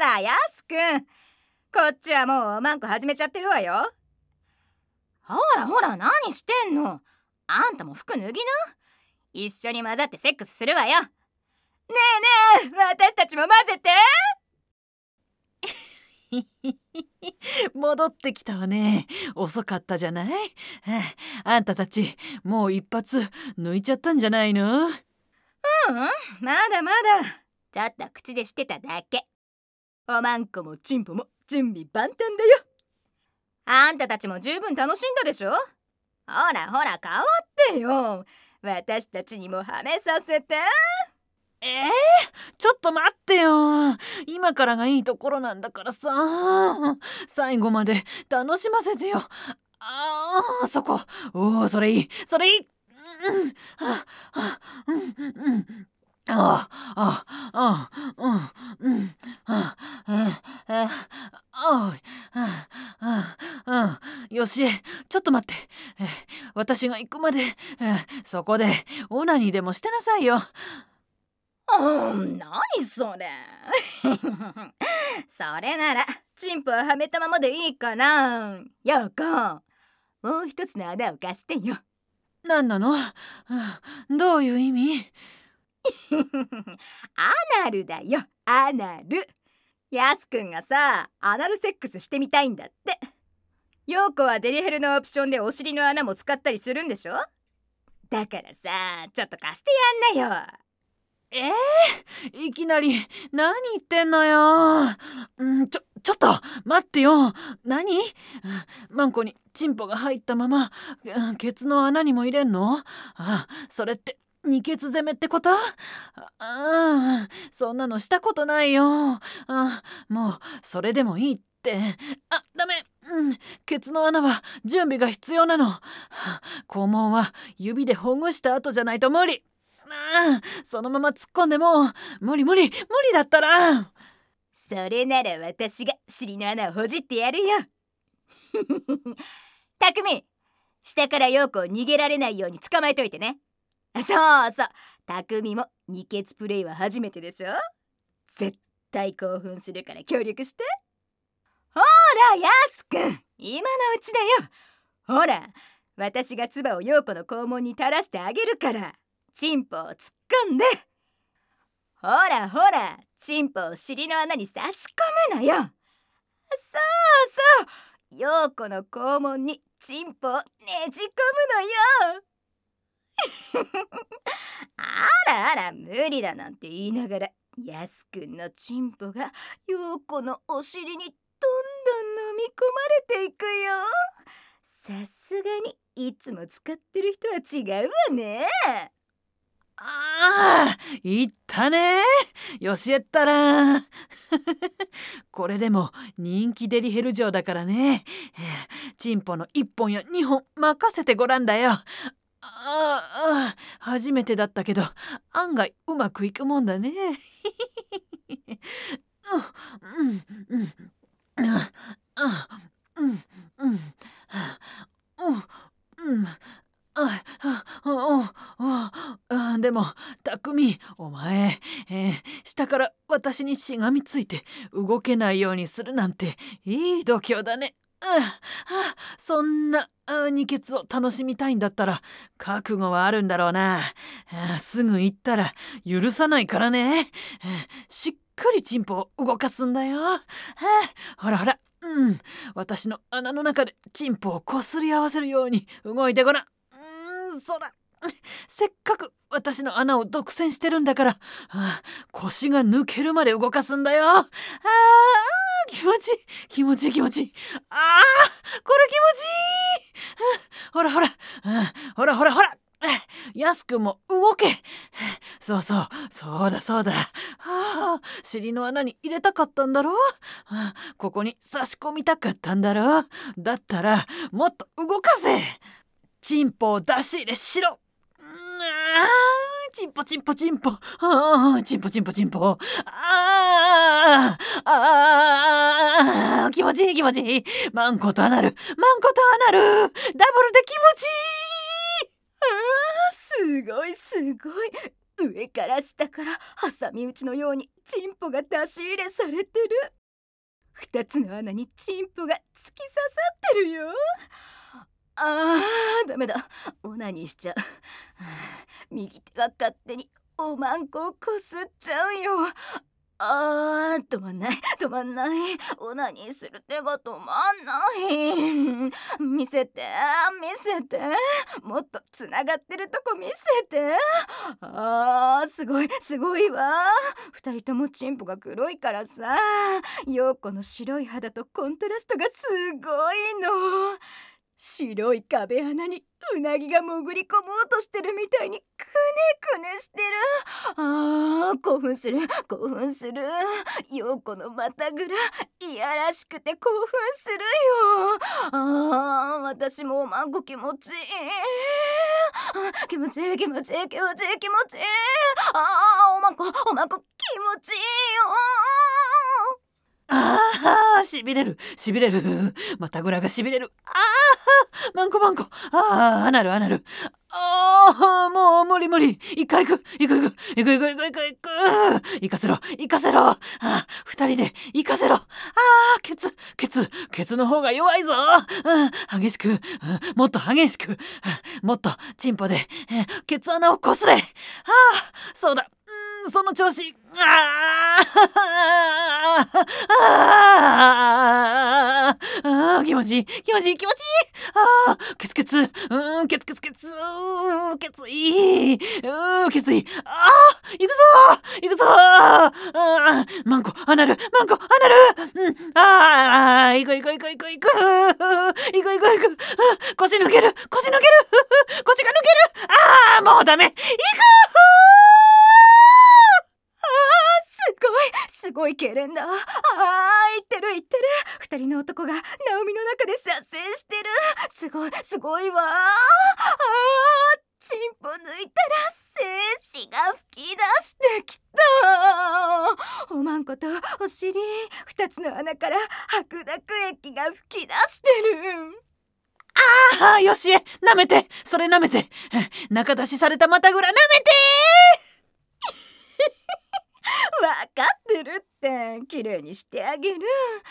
らやすくん、こっちはもうおまんこ始めちゃってるわよ。ほらほら、何してんの。あんたも服脱ぎな。一緒に混ざってセックスするわよ。ねえねえ、私たちも混ぜて。 戻ってきたわね。遅かったじゃない。あんたたちもう一発抜いちゃったんじゃないの？ まだまだ。ちょっと口でしてただけ。おまんこもチンポも準備万端だよ。あんたたちも十分楽しんだでしょ。ほらほら、変わってよ。私たちにもはめさせて。 ちょっと待ってよ。今からがいいところなんだからさ。最後まで楽しませてよ。そこ。それいい、それいい。よし、ちょっと待って。私が行くまで、そこでオナニーでもしてなさいよ。 何それ。それならチンポははめたままでいいから。ようこ、もう一つの穴を貸してよ。 何なの？どういう意味？ アナルだよ、アナル。やすくんがさ、アナルセックスしてみたいんだって。ようこはデリヘルのオプションでお尻の穴も使ったりするんでしょ。だからさ、ちょっと貸してやんなよ。 いきなり何言ってんのよ。ちょっと待ってよ。何？マンコにチンポが入ったままケツの穴にも入れんの？それって二ケツ攻めってこと？そんなのしたことないよ。もうそれでもいいって。ダメ。ケツの穴は準備が必要なの。肛門は指でほぐした後じゃないと無理。そのまま突っ込んでも無理だったら。 それなら私が尻の穴をほじってやるよ。たくみ、下から陽子を逃げられないように捕まえといてね。そうそう、たくみも二ケツプレイは初めてでしょ。絶対興奮するから協力して。ほらやすくん、今のうちだよ。ほら、私が唾を陽子の肛門に垂らしてあげるから、チンポを突っ込んで。ほらほら、チンポを尻の穴に差し込むのよ。そうそう、陽子の肛門にチンポをねじ込むのよ。あらあら、無理だなんて言いながら、やすくんのチンポが陽子のお尻にどんどん飲み込まれていくよ。さすがにいつも使ってる人は違うわね。 言ったねよしえったら。これでも人気デリヘル嬢だからね。チンポの1本や2本任せてごらんだよ。初めてだったけど案外うまくいくもんだね。でも匠お前、下から私にしがみついて動けないようにするなんていい度胸だね。そんな二ケツを楽しみたいんだったら覚悟はあるんだろうな。すぐ行ったら許さないからね。しっかりチンポを動かすんだよ。ほらほら、私の穴の中でチンポをこすり合わせるように動いてごらん。そうだ。せっかく私の穴を独占してるんだから、腰が抜けるまで動かすんだよ。気持ちいい。これ気持ちいい。ほらほら、ほら。やすくんも動け。そうだ。尻の穴に入れたかったんだろ。ここに差し込みたかったんだろ。だったらもっと動かせ。チンポを出し入れしろ。チンポ。チンポ。気持ちいい。マンコとアナル。ダブルで気持ちいい。 すごい。上から下から挟み撃ちのようにチンポが出し入れされてる。 2つの穴にチンポが突き刺さってるよ。ダメだ、オナニーしちゃう。右手が勝手におまんこをこすっちゃうよ。止まんない止まんない。オナニーする手が止まんない。見せて見せて、もっとつながってるとこ見せて。すごいすごいわ。2人ともチンポが黒いからさ、陽子の白い肌とコントラストがすごいの。白い壁穴にうなぎが潜り込もうとしてるみたいにくねくねしてる。興奮する興奮する。陽子のまたぐらいやらしくて興奮するよ。私もおまんこ気持ちいい。気持ちいい気持ちいい気持ちいい気持ちいい。おまんこ気持ちいいよ。 しびれるしびれる。またぐらがしびれる。マンコマンコ。アナルアナル。もう無理無理。一回行く。行かせろ行かせろ。2人で行かせろ。ケツの方が弱いぞ。激しく、もっと激しく、もっとチンポでケツ穴をこすれ。そうだ、その調子。気持ちいい気持ちいい気持ちいい。ケツケツケツいい。ケツいい。行くぞ。マンコアナル。行く。腰抜ける。腰が抜ける。もうダメ。行く。 すごい痙攣だ。言ってる。2人の男がナオミの中で射精してる。すごいわ。チンポ抜いたら精子が吹き出してきた。おまんことお尻2つの穴から白濁液が吹き出してる。 よしえ、舐めて。それ舐めて。中出しされたまたぐら舐めて。 わかってるって。綺麗にしてあげる。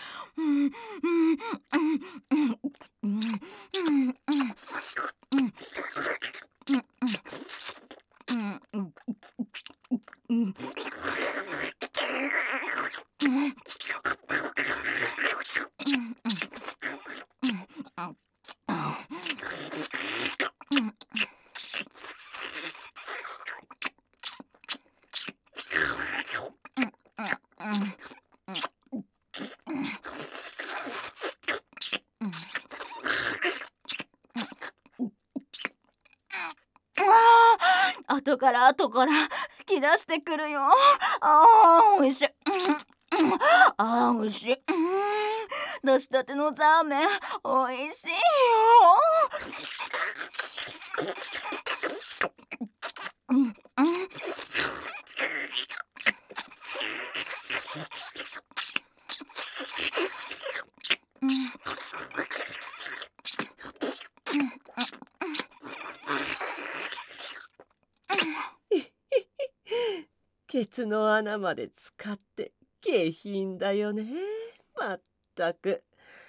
後から吹き出してくるよ。おいしい。おいしい。出したてのザーメンおいしいよ。 ケツの穴まで使って下品だよね。まったく。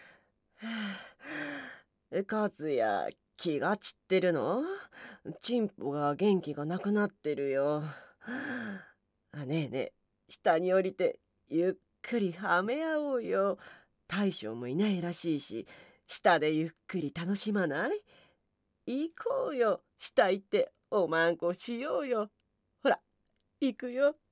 カズヤ、気が散ってるの？チンポが元気がなくなってるよ。ねえ、下に降りてゆっくりはめ合おうよ。大将もいないらしいし、下でゆっくり楽しまない？行こうよ。下行っておまんこしようよ。ほら、行くよ。